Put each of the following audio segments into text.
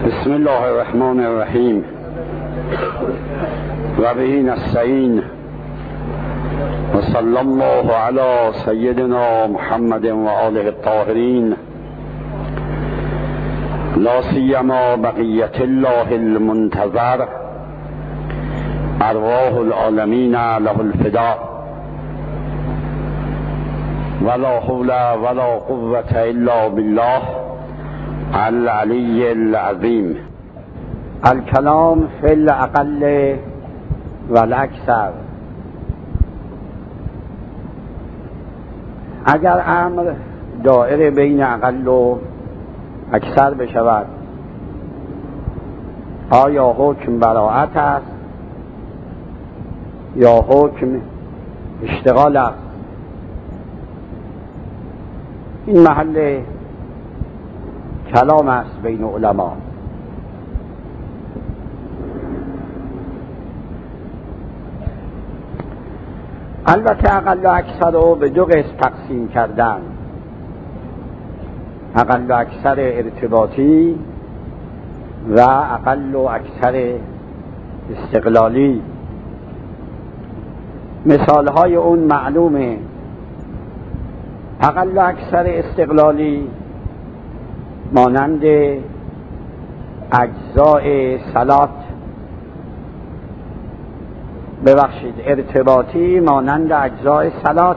بسم الله الرحمن الرحیم و به نستعین و صلی الله علی سیدنا محمد و آله الطاهرین لا سیما بقیت الله المنتظر ارواح العالمین له الفداء ولا حول ولا قوة الا بالله العلی العظیم. الکلام فی الاقل و الاکثر. اگر امر دائره بین اقل و اکثر بشود، آیا حکم براءت است یا حکم اشتغال است؟ این محل کلام است بین علما. البته اقل و اکثر رو به دو قسم تقسیم کردن: اقل و اکثر ارتباطی و اقل و اکثر استقلالی. مثالهای اون معلومه. اقل و اکثر استقلالی مانند اجزاء صلات، ارتباطی مانند اجزاء صلات.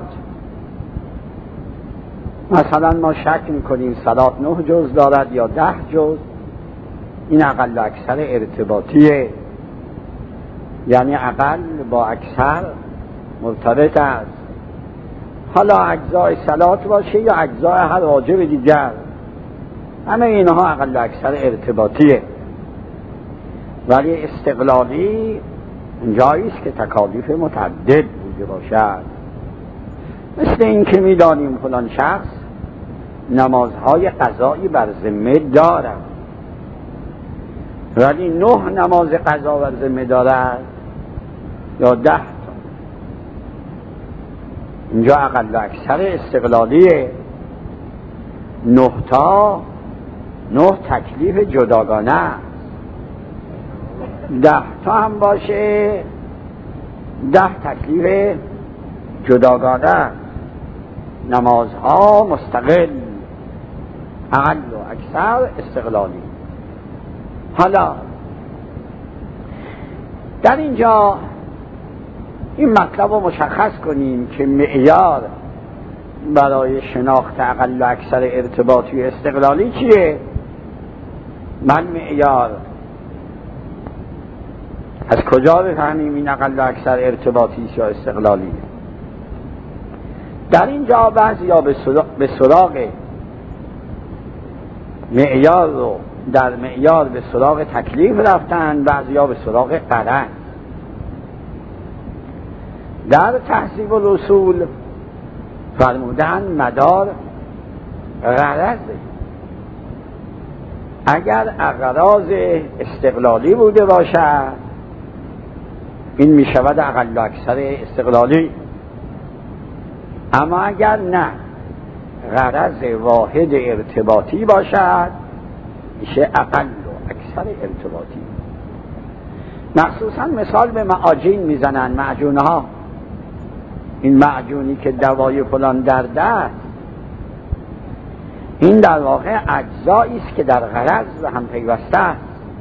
مثلا ما شک میکنیم صلات 9 جز دارد یا 10 جز. این اقل و اکثر ارتباطیه، یعنی اقل با اکثر مرتبط است. حالا اجزاء صلات باشه یا اجزاء هر واجب دیگر، همه اینها اقل و اکثر ارتباطیه. ولی استقلالی جایی است که تکالیف متعدد بوده باشد. مثل این که می‌دانیم فلان شخص نمازهای قضایی بر ذمه دارد، ولی 9 نماز قضا بر ذمه دارد یا 10 تا. اینجا اقل و اکثر استقلالیه. 9 تا 9 تکلیف جداگانه است. 10 تا هم باشه 10 تکلیف جداگانه است. نمازها مستقل، اقل و اکثر استقلالی. حالا در اینجا این مطلب رو مشخص کنیم که معیار برای شناخت اقل و اکثر ارتباطی و استقلالی چیه؟ من معیار از کجا بفهمیم این اقل و اکثر ارتباطی یا استقلالی؟ در اینجا بعضیا به سراغ معیار رو در معیار به سراغ تکلیف رفتن، بعضیا به سراغ قرن. در تحصیل الاصول فرمودن مدار غرضه. اگر اغراض استقلالی بوده باشد، این می شود اقل و اکثر استقلالی. اما اگر نه، غرض واحد ارتباطی باشد، میشه اقل و اکثر ارتباطی. مخصوصا مثال به معاجین میزنن، معجونها. این معجونی که دوای فلان درد است، این در واقع اجزایی است که در غرض و هم پیوسته است.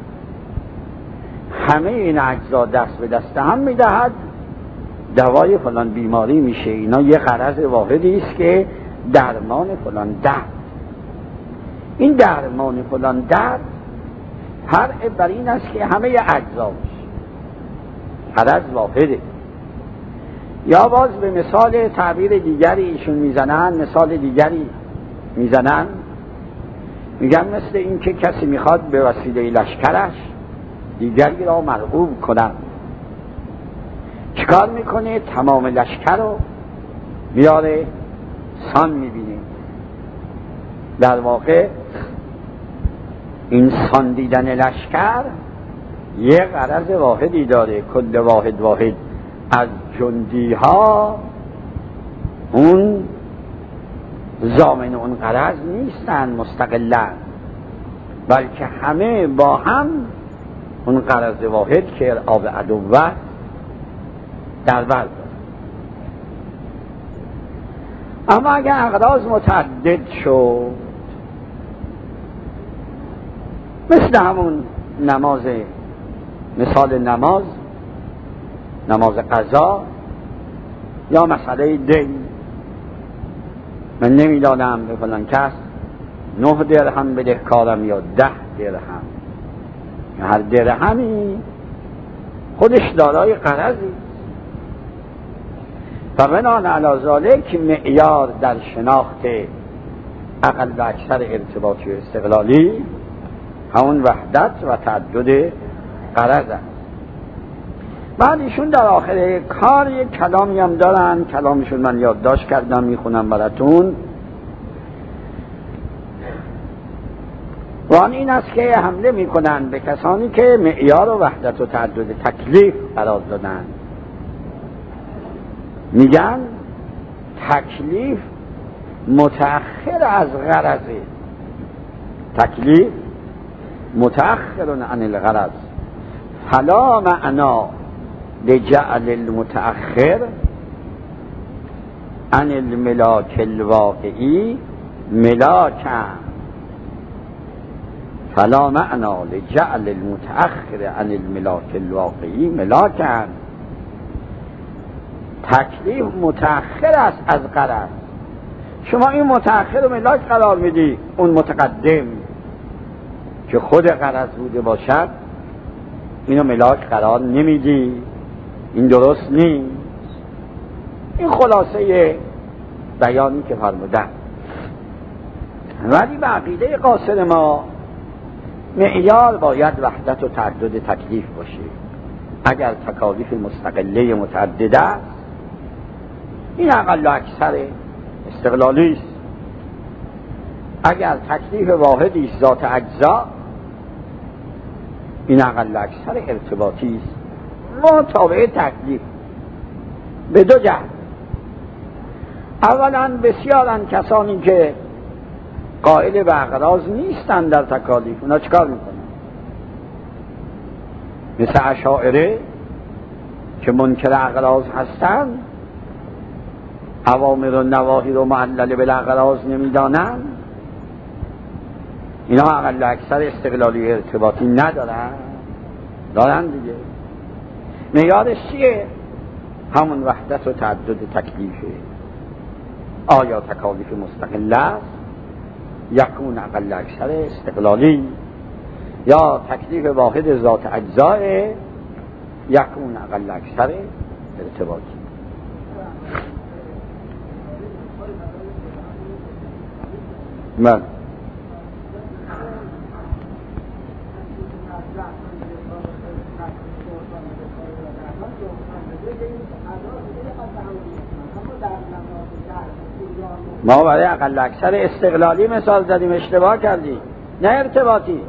همه این اجزا دست به دست هم میدهد، دوای فلان بیماری میشه. اینا یه غرض واحدی است که درمان فلان درد. این درمان فلان درد هر بر این است که همه اجزا باشه، غرض واحده. یا باز به مثال تعبیر دیگری ایشون میزنن، مثال دیگری میزنن، میگن مثل این که کسی میخواد به وسیله لشکرش دیگری را مرغوب کنن. چیکار میکنه؟ تمام لشکر رو میاره سان میبینه. در واقع این سان دیدن لشکر یه غرض واحدی داره. کل واحد از جندی ها اون ضامن اون غرض نیستن مستقلن. بلکه همه با هم اون غرض واحد که ارعاب عدوه در بر دارن. اما اگر اغراض متعدد شد، مثل همون نماز، مثال نماز قضا یا مسئله دین، من نمیدانم به فلان کس 9 درهم بدهکارم یا 10 درهم، یا هر درهمی خودش دارای غرضی. و بناء علی ذالک معیار در شناخت اقل و اکثر ارتباطی و استقلالی همون وحدت و تعدد غرض است. بعد ایشون در آخر کار یک کلامی هم دارن، کلامشون من یادداشت کردم میخونم براتون. و آن این است که حمله میکنن به کسانی که معیار و وحدت و تعدد تکلیف قرار دادن. میگن تکلیف متأخر از غرضه، تکلیف متأخر عن الغرض، فلا معنا لجعل المتأخر عن الملاک الواقعی ملاکا، فلا معنا لجعل المتأخر عن الملاک الواقعی ملاکا. تکلیف متأخر است از غرض. شما این متأخر رو ملاک قرار میدی، اون متقدم که خود غرض بوده باشد اینو ملاک قرار نمیدی. این درست نیست. این خلاصه بیانی که فرمودن. ولی به عقیده قاصر ما معیار باید وحدت و تعدد تکلیف باشه. اگر تکالیف مستقله متعدده است، این اقل و اکثر استقلالی است. اگر تکلیف واحدی است ذات اجزا، این اقل و اکثر ارتباطی است مطابق تکلیف به دو جهت. اولا بسیارن کسانی که قائل به اغراض نیستن در تکالیف، اونا چکار میکنن؟ مثل اشاعره که منکر اغراض هستن، اوامر و نواهی رو معلل بالاغراض نمیدانن، اینا اقل و اکثر استقلالی ارتباطی ندارن. دارن دیگه. معیارش چیه؟ همون وحدت و تعدد تکلیفه. آیا تکالیف مستقله است یکون اقل و اکثر استقلالی، یا تکلیف واحد ذات اجزاء یکون اقل و اکثر ارتباطی. من ما برای اقل اکثر استقلالی مثال زدیم، اشتباه کردی، نه ارتباطی. این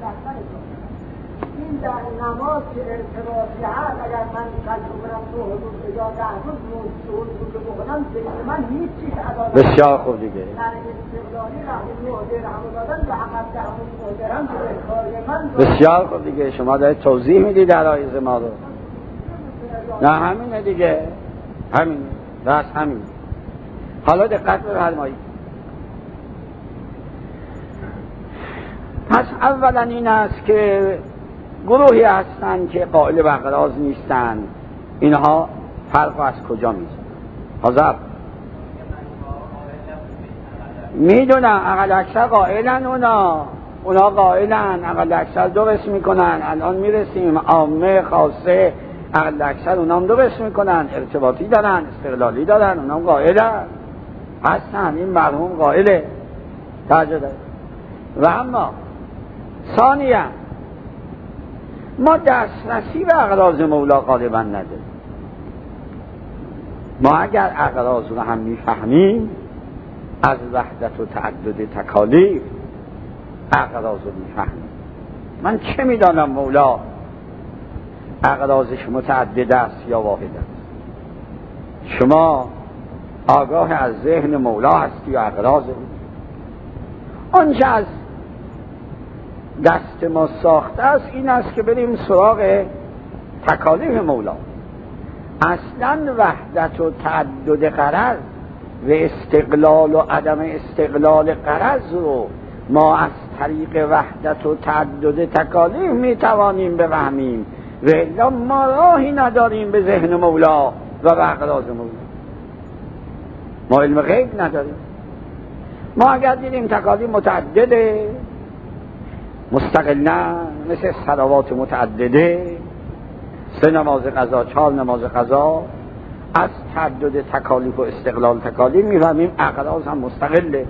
در نماز که ارتباطی هست، اگر من کلمه برم تو حدود یا 10 روز بکنم من هیچ چیز ادا نمی‌کنم. بسیار خوب دیگه. در استقلالی رحم مهدر همو دادن به عقب همون مهدرم که من بسیار خوب دیگه. شما دارید توضیح میدید درایز ما رو. نه همینه دیگه، همینه، بس همین. حالا دقت بفرمایید. پس اولا این است که گروهی هستند که قائل به اغراض نیستند. اینها فرق از کجا میزنن؟ حاضر میدونم اقل اکثر قائلن، اونا قائلن، اقل اکثر دو قسم میکنن. الان میرسیم عامه خاصه. اقل اکثر اونا هم دو قسم میکنن، ارتباطی دارن، استقلالی دارن، اونا هم قائلن هستن. این مرحوم قائله توجه داره. و اما ثانیا ما دسترسی به اغراض مولا غالبا نداریم. ما اگر اغراض رو هم میفهمیم از وحدت و تعدد تکالیف اغراض رو میفهمیم. من چه میدانم مولا اغراضش متعدد است یا واحد است؟ شما آگاه از ذهن مولا هستی یا اغراض؟ آنچه از دست ما ساخته است این است که بریم سراغ تکالیف مولا. اصلا وحدت و تعدد غرض و استقلال و عدم استقلال غرض رو ما از طریق وحدت و تعدد تکالیف میتوانیم بفهمیم و الا ما راهی نداریم به ذهن مولا و به اغراض مولا. ما علم غیب نداریم. ما اگر دیدیم تکالیف متعدده مستقلن، مثل صلوات متعدده، 3 نماز قضا، 4 نماز قضا، از تعدد تکالیف و استقلال تکالیف میفهمیم اغراض هم مستقله.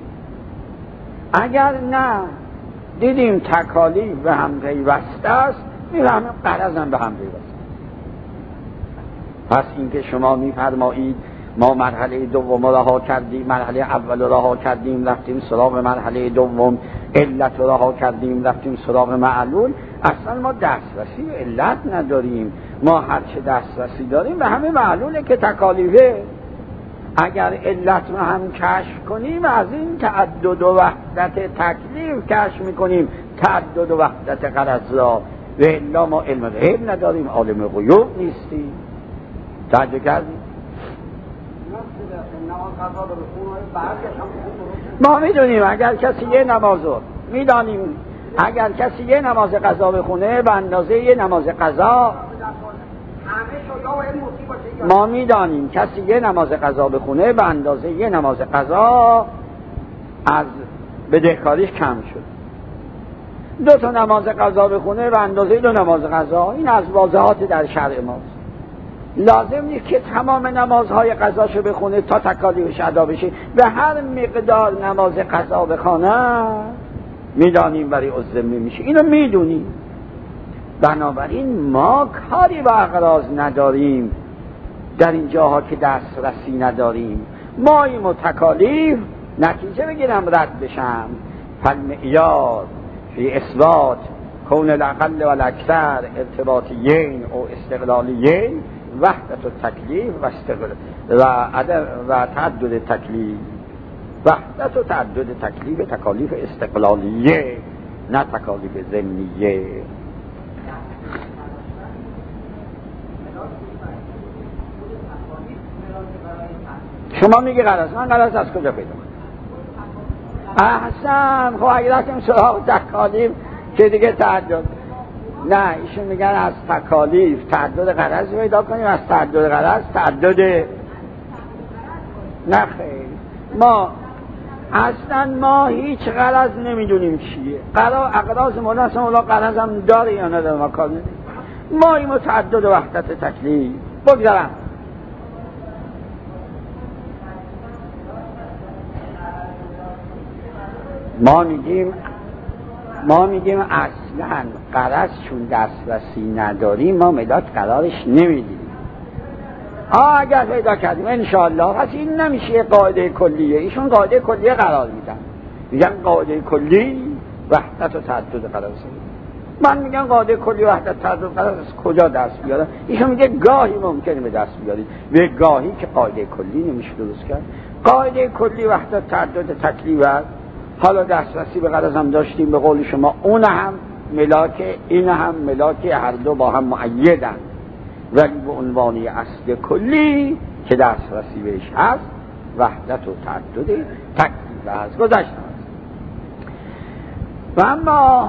اگر نه دیدیم تکالیف به هم پیوسته است میفهمیم غرض هم به هم پیوسته. پس اینکه شما میفرمایید ما مرحله دوم رها کردیم، مرحله اول رها کردیم رفتیم سراغ مرحله دوم، علت رها کردیم رفتیم سراغ معلول، اصلا ما دسترسی به علت نداریم. ما هرچه دسترسی داریم به همه معلوله که تکالیفه. اگر علت رو هم کشف کنیم از این تعدد و وحدت تکلیف کشف میکنیم تعدد و وحدت غرض را، و الا ما علم غیب نداریم، عالم غیوب نیستیم. توجه کردیم؟ ما میدونیم اگر کسی یه نماز رو میدانیم، اگر کسی یه نماز قضا بخونه به اندازه یه نماز قضا، ما میدانیم کسی یه نماز قضا بخونه به اندازه یه نماز قضا از بدهکاریش کم شد. 2 تا نماز قضا بخونه به اندازه 2 نماز قضا، این از واضحات در شرع ماست. لازم نیست که تمام نمازهای قضاشو بخونه تا تکالیفش ادا بشه. به هر مقدار نماز قضا بخونه میدانیم برای عزمه میشه، اینو میدونیم. بنابراین ما کاری با اغراض نداریم در این جاها که دسترسی نداریم. ما این متکالیف نتیجه بگیرم رد بشم. فالمعیار فی اثبات کون الاقل و الاکثر ارتباطیین او استقلالیین وحدت التکلیف و تعدد تکلیف. وحدت و تعدد تکلیف تکالیف استقلالیه نه تکالیف ضمنیه. شما میگی غرض، من غرض از کجا پیدا کنم؟ احسن. خب اگه رفتیم سراغ تکالیف که دیگه تعدد، نه ایشون میگن از تکالیف تعدد غرض پیدا کنیم، از تعدد غرض تعدد. نه خیر، ما اصلا ما هیچ غرض نمیدونیم چیه. اغراض مولا اصلا مولا غرض هم داره یا نداره ما کار نداریم. ما این متعدد وحدت تکلیف بگذارم. ما میگیم اصلا غرض چون دسترسی نداریم ما مداد قرارش نمیدیم. اگر پیدا کردیم انشاءالله. پس این نمیشه قاعده کلیه. ایشون قاعده کلیه قرار میدن، میگن قاعده کلی وحدت و تعدد قرار. من میگم قاعده کلی وحدت تعدد قرار از کجا دست بیارن؟ ایشون میگه گاهی ممکنه به دست بیارید و گاهی که قاعده کلی نمیشه درست کرد. قاعده کلی وحدت تعدد تکلیف است. حالا دسترسی به غرض هم داشتیم به قول شما، اون هم ملاک این هم ملاک، هر دو با هم مؤیدن، ولی به عنوانی اصل کلی که دسترسی بهش هست وحدت و تعدد تکلیف است. گذاشتم. و اما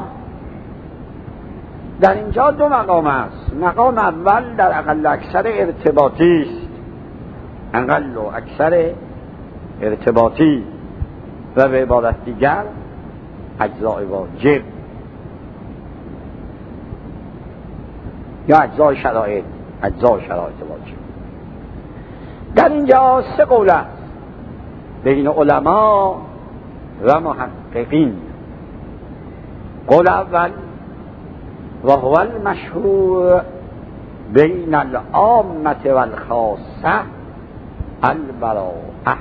در اینجا 2 مقام است. مقام اول در اقل اکثر ارتباطی است، اقل و اکثر ارتباطی، و به عبارت دیگر اجزاء واجب یا اجزاء شرایط واجب. در اینجا 3 قول است بین علما و محققین. قول اول و هو المشهور بین العامة و الخاصة البراءة.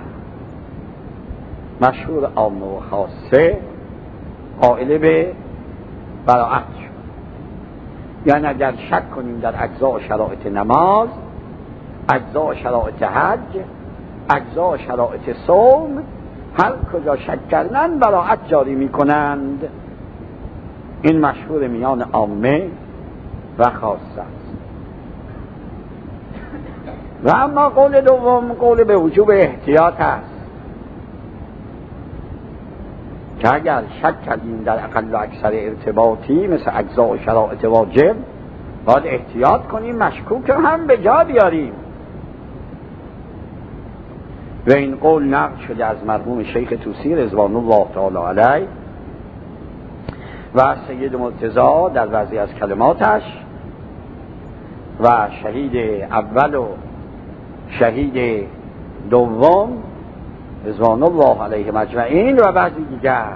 مشهور عامه و خاصه قائل به براءت شد. یعنی اگر شک کنیم در اجزاء شرایط نماز، اجزاء شرایط حج، اجزاء شرایط صوم، هر کجا شک کردن براءت جاری می کنند. این مشهور میان عامه و خاصه است. و اما قول دوم قول به وجوب احتیاط است که اگر شک کردیم در اقل و اکثر ارتباطی مثل اجزا و شرائط واجب باید احتیاط کنیم، مشکوک هم به جا بیاریم. و این قول نقل شده از مرحوم شیخ طوسی رضوان الله تعالی علیه و سید مرتضی در بعضی از کلماتش و شهید اول و شهید دوم رضوان الله علیه مجمعین و بعضی دیگر.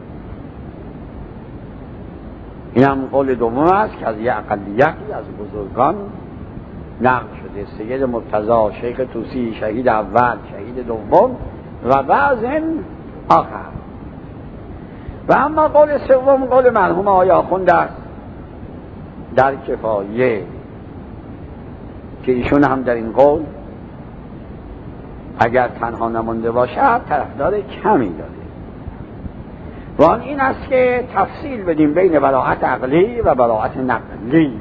این هم قول دوم است که از یک اقلیتی از بزرگان نقل شده، سید مرتضی، شیخ طوسی، شهید اول، شهید دوم و بعض آخر. و اما قول سوم قول مرحوم آقای آخوند است در کفایه که ایشون هم در این قول اگر تنها نمانده باشد طرفدار کمی داره و آن این است که تفصیل بدیم بین براءت عقلی و براءت نقلی.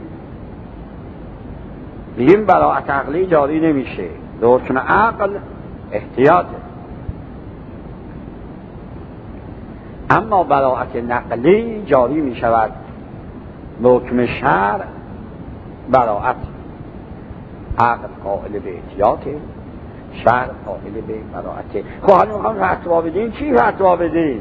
بگیم براءت عقلی جاری نمیشه، به حکم عقل احتیاطه، اما براءت نقلی جاری میشود به حکم شرع. براءت عقل قائل به احتیاطه، شرع قائل به براءته. خب حالا میخوام فتوا بدین، چی فتوا بدین؟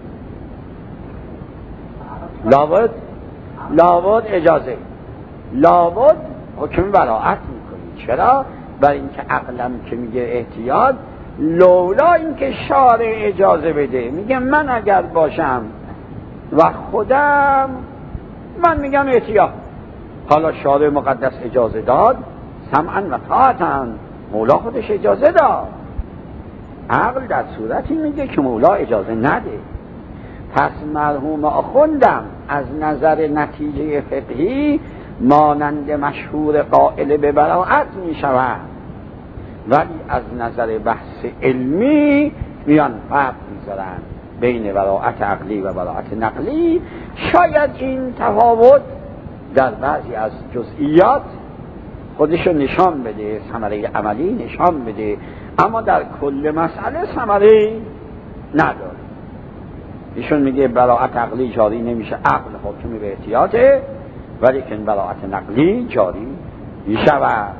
لابد اجازه، لابد حکم براءت میکنی. چرا؟ برای اینکه عقلم که میگه احتیاط، لولا اینکه شارع اجازه بده، میگه من اگر باشم و خودم من میگم احتیاط، حالا شارع مقدس اجازه داد، سمعا و طاعتا، مولا خودش اجازه داد. عقل در صورتی میگه که مولا اجازه نده. پس مرحوم آخوندم از نظر نتیجه فقهی مانند مشهور قائل به براءت میشود، ولی از نظر بحث علمی میان فرق میذارن بین براءت عقلی و براءت نقلی. شاید این تفاوت در بعضی از جزئیات خودشو نشان بده، ثمره عملی نشان بده، اما در کل مسئله ثمره نداره. ایشون میگه براءت عقلی جاری نمیشه، عقل حاکم به احتیاطه، ولی که براءت نقلی جاری میشود.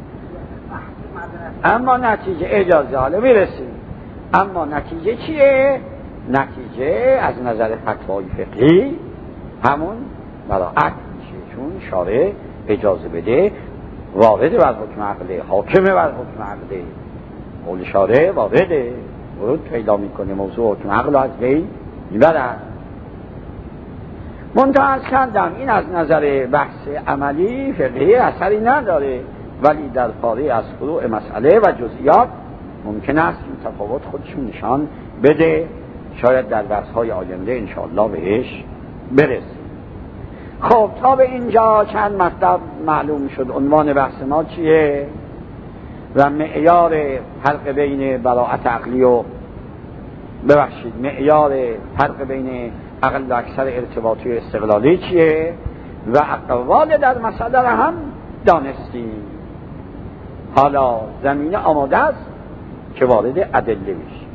اما نتیجه اجازه حالا میرسیم، اما نتیجه چیه؟ نتیجه از نظر فتوای فقهی همون براءت میشه، چون شارع اجازه بده، وارد بر حکم عقله، حاکمه بر حکم عقله، قول شارع وارده، ورود پیدا میکنه، موضوع حکم عقل از بین میبرد. منتها از کردم این از نظر بحث عملی فقهی اثری نداره، ولی در پاره از فروع مسئله و جزئیات ممکن است این تفاوت خودشون نشان بده. شاید در درس‌های آینده انشاءالله بهش برسیم. خب تا به اینجا چند مطلب معلوم شد. عنوان بحث ما چیه و معیار فرق بین براءت عقلی و معیار فرق بین عقل و اکثر ارتباطی و استقلالی چیه و اقوال در مسئله را هم دانستیم. حالا زمینه آماده است که وارد ادله میشه.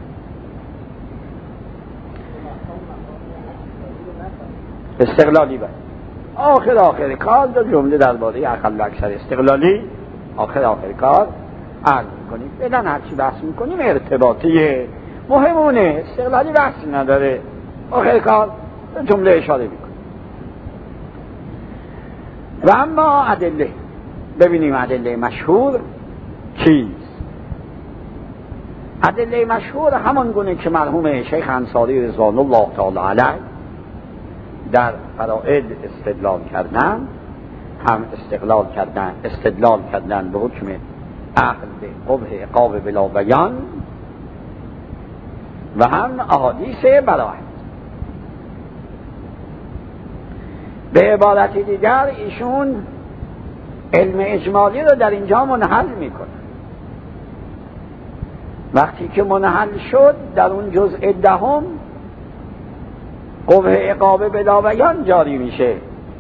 استقلالی باید آخر کار دو جمله درباره عقل و اکثر استقلالی آخر کار عرض میکنیم. بدن هرچی بحث میکنیم ارتباطیه، مهمونه، استقلالی بحثی نداره. آخر کار جمله اشاره میکنیم. و اما ادله، ببینیم ادله مشهور چیست. ادله مشهور همان گونه که مرحوم شیخ انصاری رضوان الله تعالی علیه در فرائض استدلال کردن، هم استدلال کردن به حکم عقل به قبح عقاب بلا بیان و هم احادیث براءت. به عبارت دیگر ایشون علم اجمالی رو در اینجا منحل میکنه. وقتی که منحل شد در اون جزء دهم قوه عقاب بلا بیان جاری میشه.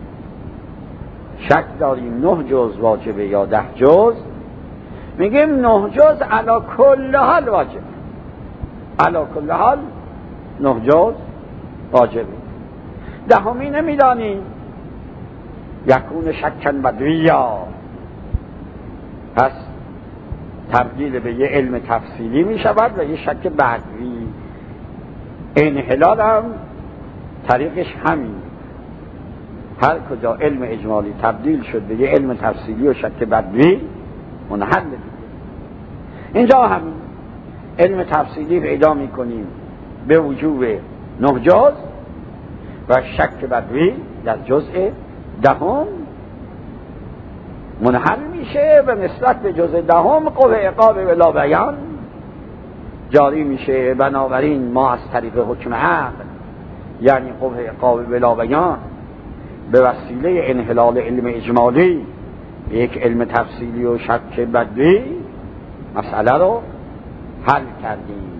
شک داریم 9 جز واجبه یا 10 جز، میگیم 9 جز علی کل حال واجب، علی کل حال 9 جز واجبه. 10 نمیدانیم، یکون شکن بدویا، پس تبدیل به یه علم تفصیلی می شود و یه شک بدوی. انحلال هم طریقش همین، هر کجا علم اجمالی تبدیل شد به یه علم تفصیلی و شک بدوی منحل دیگه. اینجا همین علم تفصیلی پیدا می کنیم به وجوب 9 جز و شک بدوی در جزء 10 منحل میشه و نسبت به جزء 10 قوه عقاب بلا بیان جاری میشه. بنابراین ما از طریق حکم عقل، یعنی قوه عقاب بلا بیان، به وسیله انحلال علم اجمالی به یک علم تفصیلی و شک بدوی مسئله رو حل کردیم.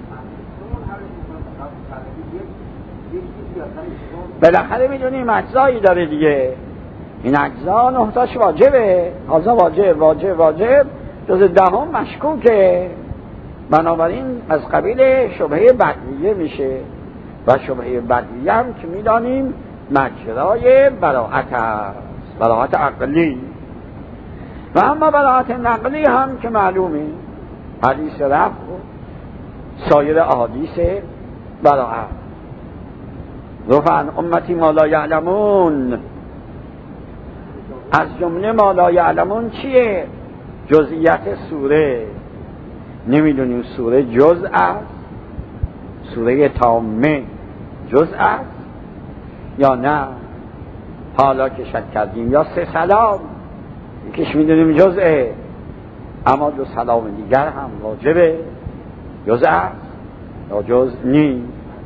بالاخره میدونیم اجزایی داره دیگه، این اجزا 9 تاش واجبه، حاضر واجب جز 10 مشکوکه. بنابراین از قبیل شبهه بدویه میشه و شبهه بدویه هم که میدانیم مجرای براءت است، براءت عقلی. و اما براءت نقلی هم که معلومه، حدیث رفع سایر احادیث براءت. رفع عن امتی ما لا یعلمون، از جمله ما لا یعلمون چیه؟ جزئیات سوره. نمیدونیم سوره جزء است، سوره تامه جزء است یا نه. حالا که شک کردیم یا 3 سلام یکیش میدونیم جزءه، اما 2 سلام دیگر هم واجبه، جزء است یا جزء نیست.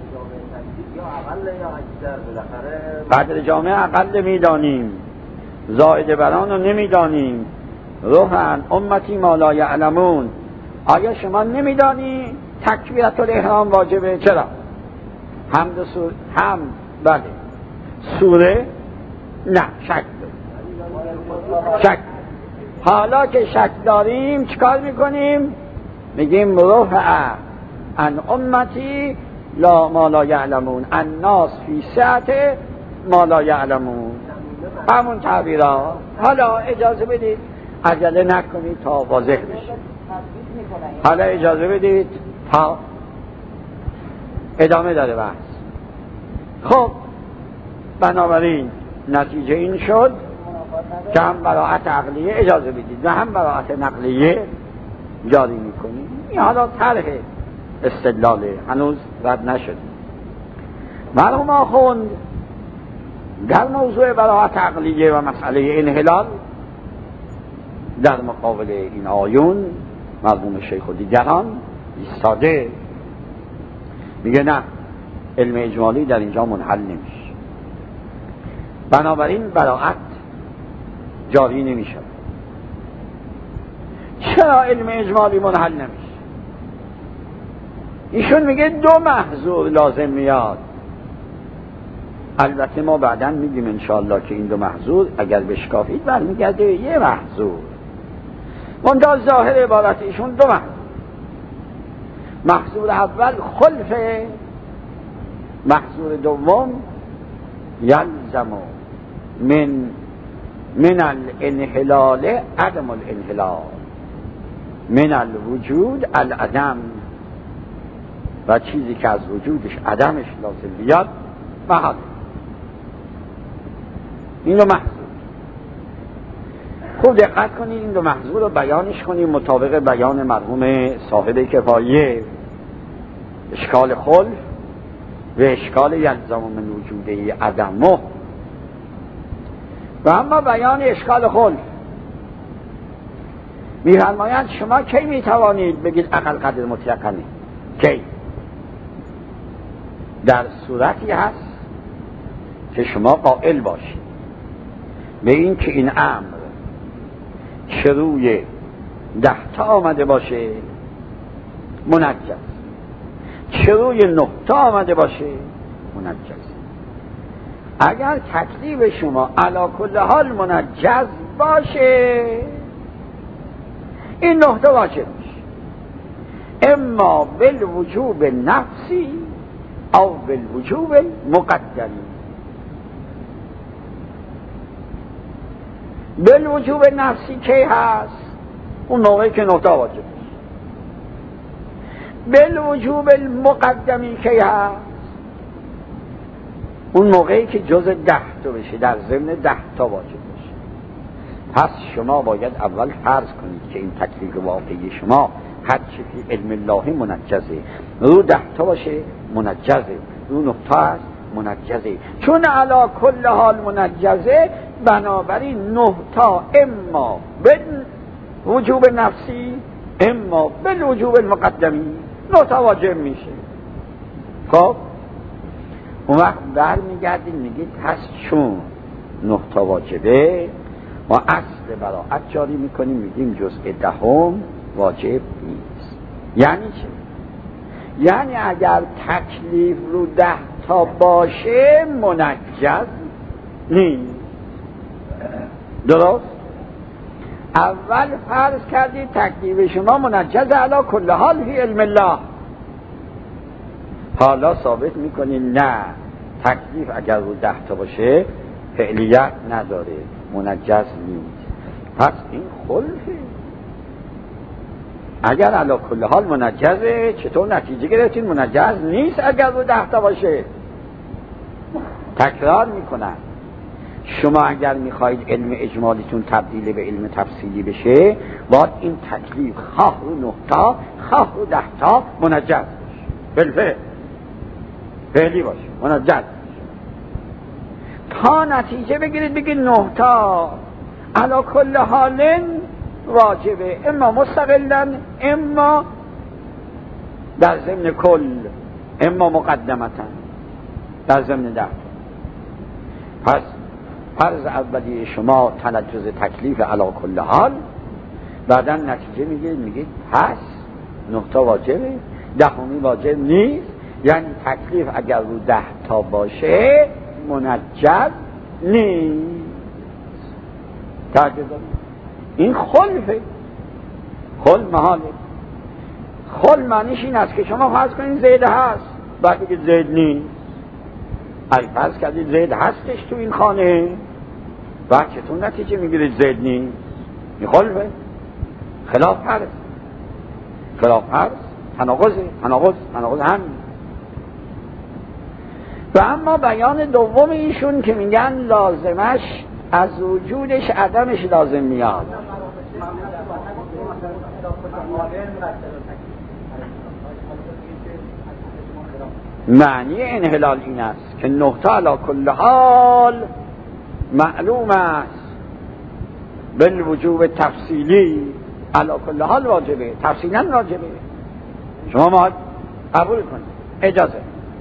قدر جامعه اقل میدانیم، زائد بران رو نمیدانیم. رفع امتی ما لا یعلمون، آیا شما نمیدانی تکبیرت الاحرام واجبه؟ چرا؟ هم بله، سوره نه، شک. حالا که شک داریم چیکار میکنیم؟ میگیم رفع عن امتی لا ما لا یعلمون، الناس فی سعت ما لا یعلمون، همون تعبیرها. حالا اجازه بدید عجله نکنید تا واضح بشه. حالا اجازه بدید تا ادامه داره بحث. خب بنابراین نتیجه این شد که هم براءت عقلیه اجازه بدید و هم براءت نقلیه جاری میکنید. این حالا طرح استدلاله، هنوز رد نشد. مرحوم آخوند در موضوع براءت عقلیه و مسئله انحلال در مقابل این آیون مرحوم شیخ و دیگران ایستاده، میگه نه، علم اجمالی در اینجا منحل نمیشه، بنابراین براءت جاری نمیشه. چرا علم اجمالی منحل نمیشه؟ ایشون میگه 2 محظور لازم میاد. البته ما بعداً میگیم انشاءالله که این 2 محظور اگر بشکافید برمیگرده یه محظور. منتها ظاهر عبارت ایشون 2 محظور. محظور اول خلفه، محظور دوم یلزم من الانحلال عدم الانحلال، من الوجود العدم، و چیزی که از وجودش عدمش لازم بیاد محال. این 2 محظور خوب دقت کنید، این 2 محظور رو بیانش کنید مطابق بیان مرحوم صاحب کفایه، اشکال خلف و اشکال یلزم من وجوده عدمه. و اما بیان اشکال خلف می‌فرمایند شما کی میتوانید بگید عقل قدر مطلقاً؟ کی؟ در صورتی هست که شما قائل باشید به این که این امر چه روی 10 تا آمده باشه منجز، چه روی 9 تا آمده باشه منجز. اگر تکلیف شما علی کل حال منجز باشه این نقطه واجب میشه، اما بالوجوب نفسی او بالوجوب مقدمی. بالوجوب نفسی کی هست؟ اون موقعی که نقطه واجب میشه. بالوجوب المقدمی کی هست؟ اون موقعی که جز 10 تا بشه، در ضمن 10 تا واجب بشه. پس شما باید اول فرض کنید که این تکلیف واقعی شما هر چی فی علم الله منجزه، رو 10 تا باشه منجزه، رو 9 تا است منجزه. چون علی کل حال منجزه، بنابراین 9 تا اما بالوجوب نفسی اما بالوجوب المقدمی 9 تا واجب میشه. خب اون وقت برمیگردیم میگید پس چون 9 تا واجبه ما اصل براءت جاری میکنیم، میگیم جزء 10 واجب نیست. یعنی چه؟ یعنی اگر تکلیف رو 10 تا باشه منجز نیست. درست؟ اول فرض کردید تکلیف شما منجز علی کل حال فی علم الله، حالا ثابت میکنید نه، تکلیف اگر رو 10 تا باشه فعلیت نداره، منجز نیست. پس این خلفه. اگر علی کل حال منجزه، چطور نتیجه گرفتین منجز نیست اگر رو 10 تا باشه؟ تکرار میکنم، شما اگر میخواید علم اجمالیتون تبدیل به علم تفصیلی بشه، باید این تکلیف خواه رو 9 تا خواه رو 10 تا منجز باشه، بالفعل فعلی باشه، منجز باشه، تا نتیجه بگیرید بگید 9 تا علی کل حال واجبه، اما مستقلن اما در ضمن کل اما مقدمتن در ضمن 10. پس فرض اولی شما تنجز تکلیف علی کل حال، بعدا نتیجه میگید پس 9 تا واجبه، 10 واجب نیست. یعنی تکلیف اگر رو 10 تا باشه منجز نیست. توجه دارید؟ این خلفه. خل محاله. خل معنیش این است که شما فرض کنید زید هست، بعد بگید زید نیست. اگه فرض کردید زید هستش تو این خانه، بعد چطور نتیجه میگیرید زید نیست؟ این خلفه. خلاف فرض، خلاف فرض تناقض هم. و اما بیان دوم ایشون که میگن لازمش از وجودش عدمش لازم میاد. معنی انحلال این است که 9 تا علی کل حال معلوم است، بالوجوب تفصیلی علی کل حال واجبه، تفصیلا واجبه. شما ما قبول کنید، اجازه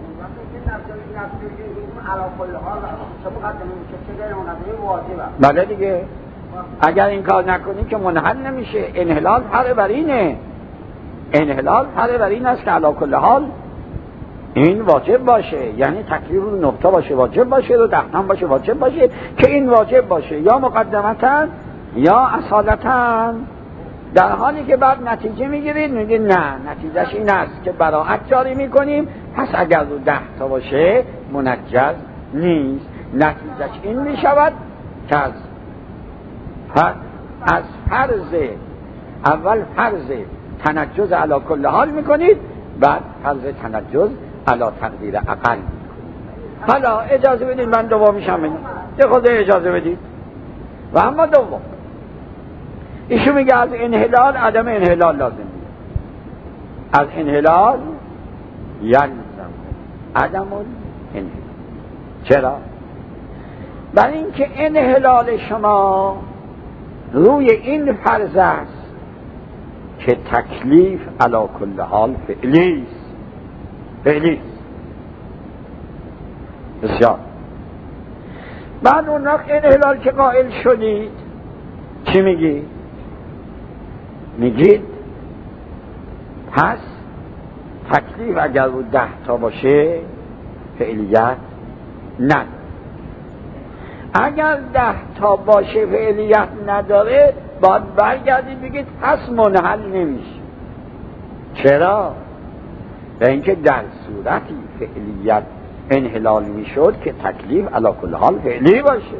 بله دیگه. اگر این کار نکنی که منحل نمیشه. انحلال فرع بر اینه، انحلال فرع بر این است که علی کل حال این واجب باشه، یعنی تکلیف رو 9 تا باشه واجب باشه، رو 10 تا باشه واجب باشه، که این واجب باشه یا مقدمتاً یا اصالتاً. در حالی که بعد نتیجه میگیرید میگید نه، نتیجهش این است که براءت جاری میکنیم، پس اگر رو 10 تا باشه منجز نیست. نتیجهش این میشود که از فرض اول فرض تنجز علی کل حال میکنید، بعد فرض تنجز علی تقدیر اقل میکنید. حالا اجازه بدید من دومیشم بگم، یه خود اجازه بدید. و اما دوم ایشون میگه از انحلال عدم انحلال لازم میگه، از انحلال یلزم عدم انحلال. چرا؟ برای اینکه انحلال شما روی این فرض است که تکلیف علی کل حال فعلی است. فعلی است. بسیار. بعد اون وقت انحلال که قائل شدید چی میگی؟ میگید پس تکلیف اگر رو 10 تا باشه فعلیت نداره. اگر 10 تا باشه فعلیت نداره باید برگردید بگید پس منحل نمیشه. چرا؟ به اینکه در صورتی فعلیت انحلال میشد که تکلیف علی کل حال فعلی باشه.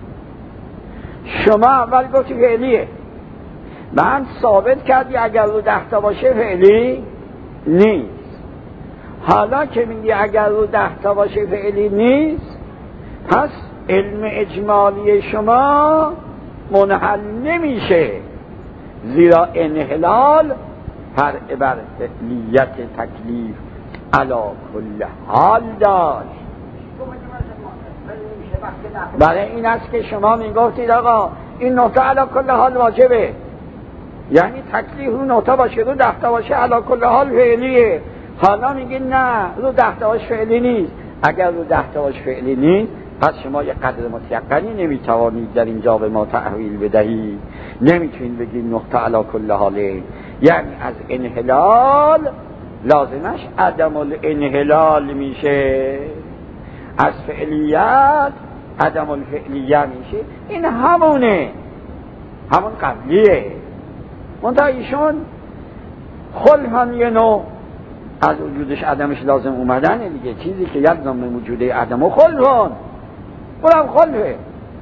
شما اول گفتی فعلیه، من ثابت کردی اگر رو 10 تا باشه فعلی نیست. حالا که میگی اگر رو 10 تا باشه فعلی نیست، پس علم اجمالی شما منحل نمیشه، زیرا انحلال فرع بر فعلیت تکلیف علی کل حال داشت. برای این است که شما میگفتید آقا این نقطه علی کل حال واجبه، یعنی تکلیف رو نقطه باشه، رو 10 تا باشه علی کل حال فعلیه. حالا میگید نه، رو 10 تا باشه فعلی نیست. اگر رو 10 تا باشه فعلی نیست، پس شما یه قدر متیقنی نمیتوانید در اینجا به ما تحویل بدهید. نمیتونید بگید نقطه علی کل حاله، یعنی از انحلال لازمش عدم الانحلال میشه، از فعلیت عدم الفعلیه میشه. این همون قبلیه. منتها ایشون خلفن یه نوع از وجودش عدمش لازم اومدنه دیگه. چیزی که یلزم من وجوده عدم و خلفن، اونم خلفه.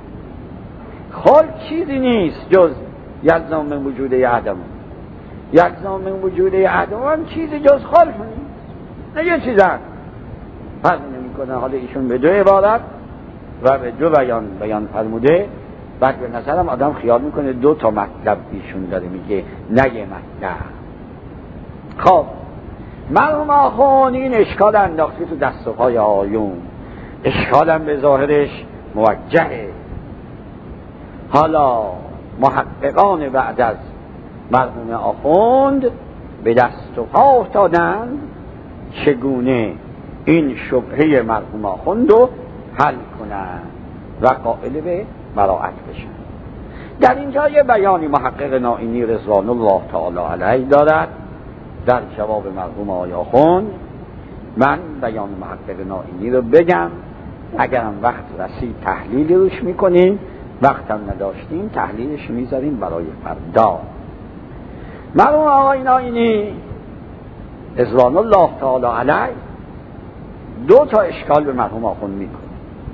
خلف چیزی نیست جز یلزم من وجوده عدم. یلزم من وجوده عدم چیزی جز خلف نیست، نه یه چیز هست. فرق نمیکنه. حالا ایشون به 2 عبارت و به 2 بیان فرموده. بعد به نظرم آدم خیال میکنه 2 تا مطلب ایشون داره میگه، نه یه مطلب. خب مرحوم آخوند این اشکال انداختی تو دست و پای آیون، اشکالم به ظاهرش موجهه. حالا محققان بعد از مرحوم آخوند به دست و پا افتادند چگونه این شبهه مرحوم آخوند رو حل کنند و قائل به براءت بشن. در اینجا یه بیانی محقق نائینی رضوان الله تعالی علیه دارد در جواب مرحوم آقای آخوند. من بیان محقق نائینی رو بگم، اگرم وقت رسید تحلیل روش میکنیم، وقتم نداشتیم تحلیلش میذاریم برای فردا. مرحوم آقای نائینی رضوان الله تعالی علیه 2 تا اشکال به مرحوم آخوند میکنه.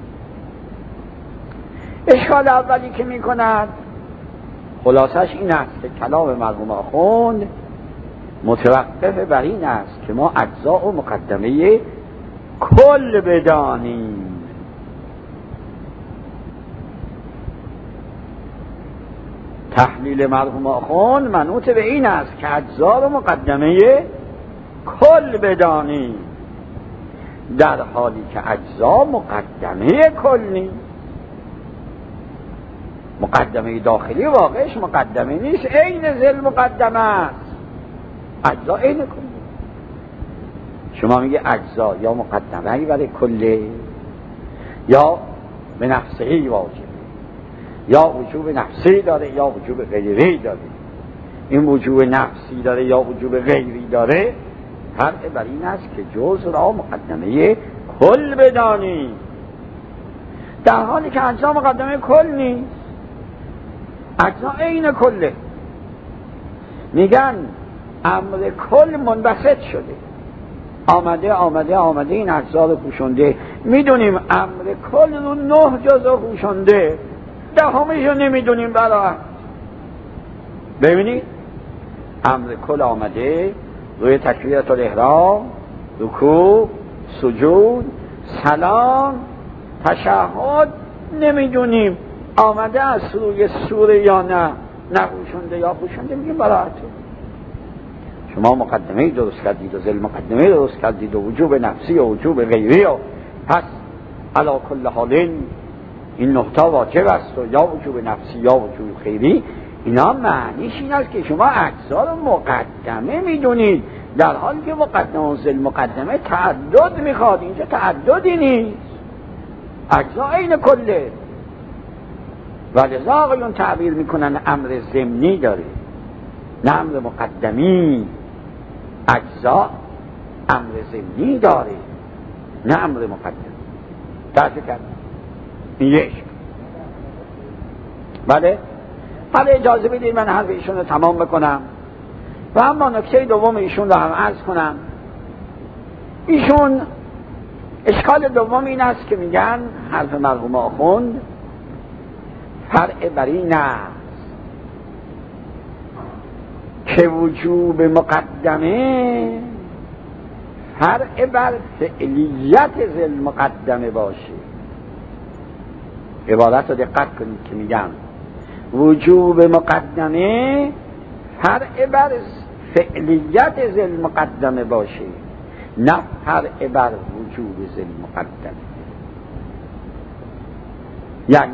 اشکال اولی که میکند خلاصش این است که کلام مرحوم آخوند متوقف بر این است که ما اجزا و مقدمه کل بدانیم. تحلیل مرحوم آخوند منوط به این است که اجزا و مقدمه کل بدانیم، در حالی که اجزا مقدمه کل نیست. مقدمه داخلی واقعش مقدمه نیست، عین ذل مقدمه است. اجزا عین کل. شما میگه اجزا یا مقدمه برای کله یا به نفسه واجبه، یا وجوب نفسی داره یا وجوب غیری داره. این وجوب نفسی داره یا وجوب غیری داره، فرق بر این است که جز را مقدمه کل بدانی، در حالی که اجزا مقدمه کل نیست. اجزا عین کله. میگن امر کل منبسط شده، آمده این اجزا رو پوشنده. میدونیم امر کل رو 9 جزء پوشنده، 10مش رو نمیدونیم. برای ببینید امر کل آمده روی تکبیرت الاحرام، رکوع، سجود، سلام، تشهد نمیدونیم آمده از روی سوره یا نه پوشنده یا پوشنده. میگیم براعته. شما مقدمه درست کردید و ذل مقدمه درست کردید و وجوب نفسی و وجوب غیری و پس علا کل حال این نقطه واجب است و یا وجوب نفسی یا وجوب غیری. اینا معنیش این است که شما اجزا رو مقدمه میدونید، در حالی که مقدمه و ذل مقدمه تعدد میخواد. اینجا تعددی نیست، اجزا عین کله. ولذا آقایون تعبیر میکنن امر ضمنی داره نه امر مقدمی. اجزا امر ضمنی داره نه امر مقدمی. درست کرد این یک. بله. حالا اجازه بدید من حرف ایشون رو تمام بکنم و اما نکته دوم ایشون رو هم عرض کنم. ایشون اشکال دوم این است که میگن حرف مرحوم آخوند فرع بر این است که وجوب مقدمه فرع بر فعلیت ذل مقدمه باشه. عبارت رو دقت کنید که میگم وجوب مقدمه فرع بر فعلیت ذل مقدمه باشه، نه فرع بر وجوب ذل مقدمه. یعنی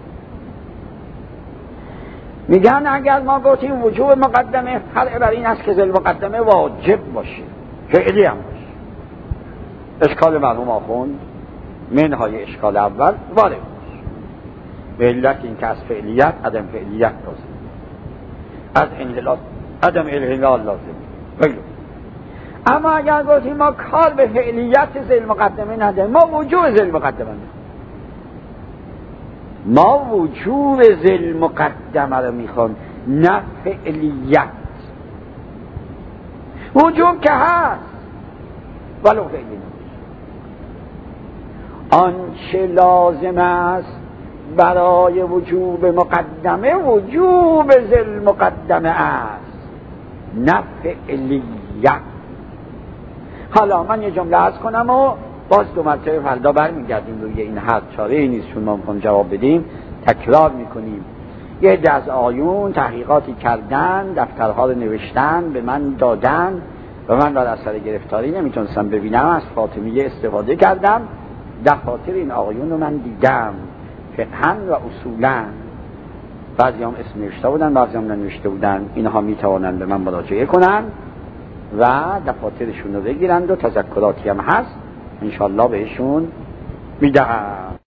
میگن اگر ما گفتیم وجوب مقدمه فرع بر این است که ذل مقدمه واجب باشه، فعلی هم باشه. اشکال مرحوم آخوند منهای اشکال اول وارد به علت این که از فعلیت عدم فعلیت لازم، از انحلال عدم انحلال لازم. بگو اما اگر گفتیم ما کار به فعلیت ذل مقدمه نداریم، ما وجوب ذل مقدمه نداریم، ما وجوب ذل مقدمه رو میخوان نه فعلیت. وجوب که هست ولو فعلی نمیشه. آنچه لازم است برای وجوب مقدمه وجوب ذل مقدمه است، نه فعلیت. حالا من یه جمله عرض کنم و باز دو مرتبه فردا برمیگردیم روی این حرف. چاره ای نیست چون ما میخوام جواب بدیم تکرار میکنیم. یه عده از آیون تحقیقاتی کردن، دفترها رو نوشتن به من دادن و من در اثر گرفتاری نمیتونستم ببینم، از فاطمیه استفاده کردم. دفاتر این آقایون رو من دیدم فقهاً و اصولاً. بعضی هم اسم نوشته بودن، بعضی هم ننوشته بودن. اینها میتوانند به من مراجعه کنن و دفاترشون رو بگیرند و تذکراتی هم هست انشالله بهشون میدهم.